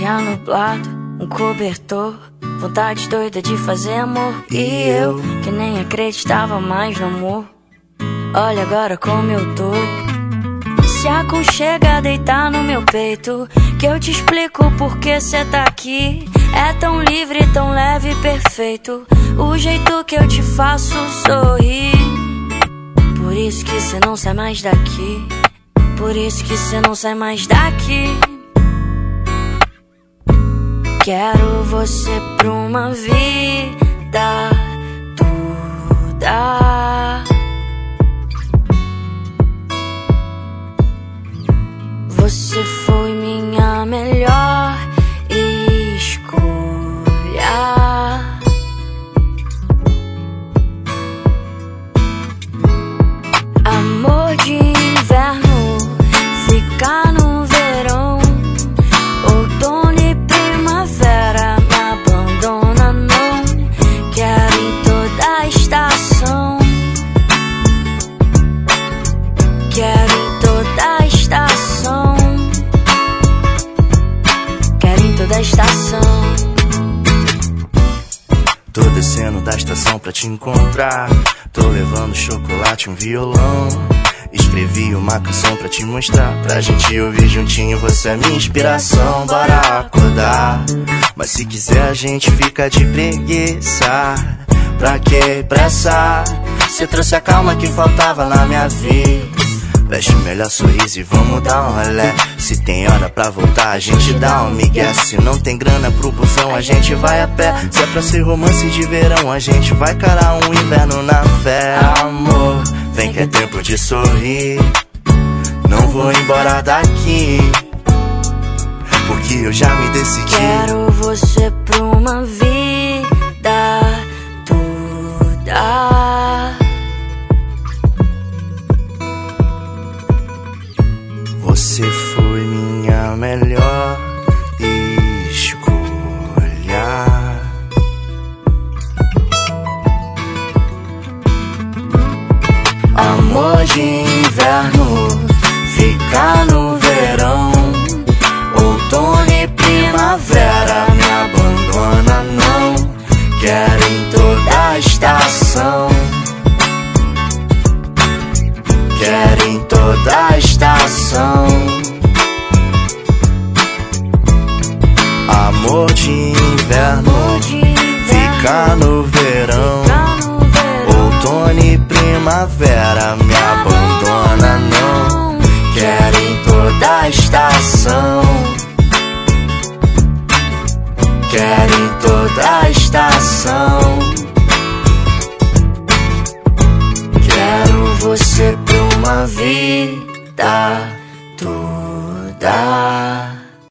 dia nublado, um cobertor, vontade doida de fazer amor. E eu, que nem acreditava mais no amor, olha agora como eu tô. Se aconchega, deitar no meu peito, que eu te explico porque cê tá aqui. É tão livre, tão leve e perfeito o jeito que eu te faço sorrir. Por isso que cê não sai mais daqui, por isso que cê não sai mais daqui. Quero você pra uma vida toda. Você foi minha melhor escolha. Amor de inverno, ficar no verão, outono e primavera, me abandona não. Quero em toda a estação, quero em toda a estação, quero em toda a estação. Tô descendo da estação pra te encontrar, tô levando chocolate, um violão. Escrevi uma canção pra te mostrar, pra gente ouvir juntinho, você é minha inspiração. Bora acordar, mas se quiser a gente fica de preguiça. Pra que pressa? Cê trouxe a calma que faltava na minha vida. Veste o melhor sorriso e vamos dar um rolé. Se tem hora pra voltar, a gente dá um migué. Se não tem grana pro busão, a gente vai a pé. Se é pra ser romance de verão, a gente vai carar um inverno na fé. Amor, vem que é tempo de sorrir, não vou embora daqui, porque eu já me decidi. Quero você pra uma vida toda. Você foi minha melhor escolha. Amor de inverno, ficar no verão, outono e primavera, me abandona não. Quero em toda a estação, quero em toda a estação. Amor de inverno, ficar no verão, outono e primavera, me abandona não. Quero em toda a estação, quero em toda a estação. Quero você pra uma vida toda.